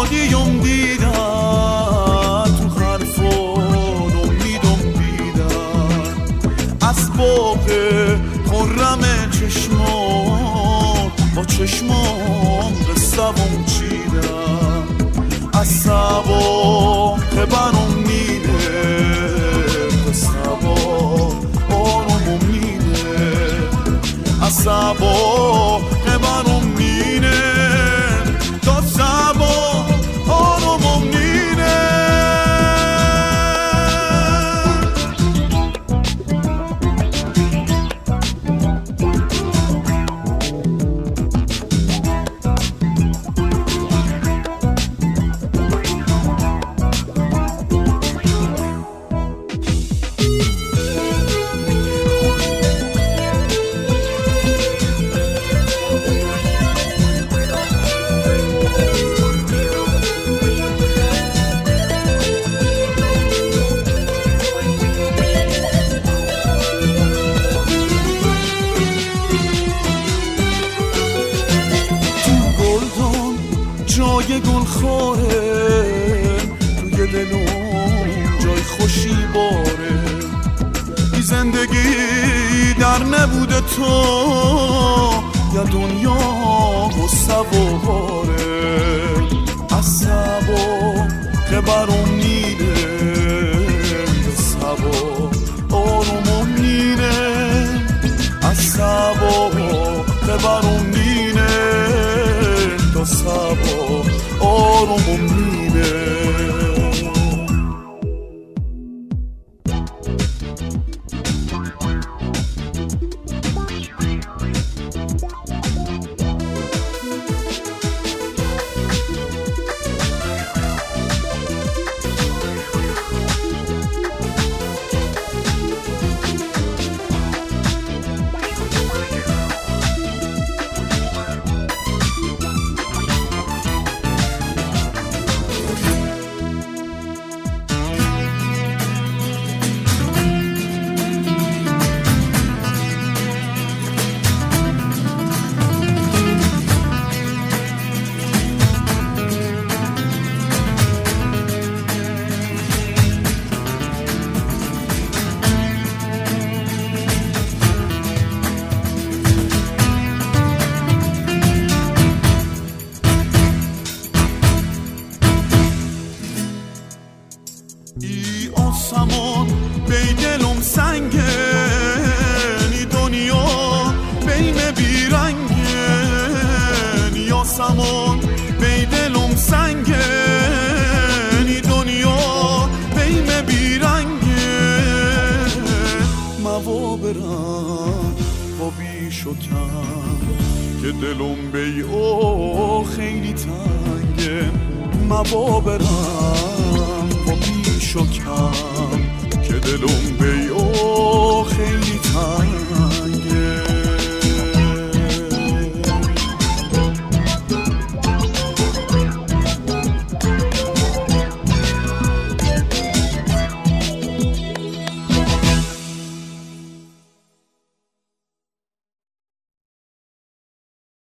شادیم دیدن تو حرفان امیدم دیدن از باغ خرم چشمان با چشمان قصه‌ام چیدن از سبا که برام میره سبا آرامم میره از سبا که برام میره تا سبا آرامم میره جای گل خاره توی دلم جای خوشی باره بی زندگی در نبوده تو یا دنیا و سواره از سبا که برام میره سبا آرومم میره از سبا که برام میره تا سبا آرومم میره ای آسمان بی دلم سنگه ای دنیا بیم بیرنگه ای آسمان بی دلم سنگه ای دنیا بیم بیرنگه موا برم با بیش و کم که دلم بی او خیلی تنگه موا برم با بیش و کم که دلم به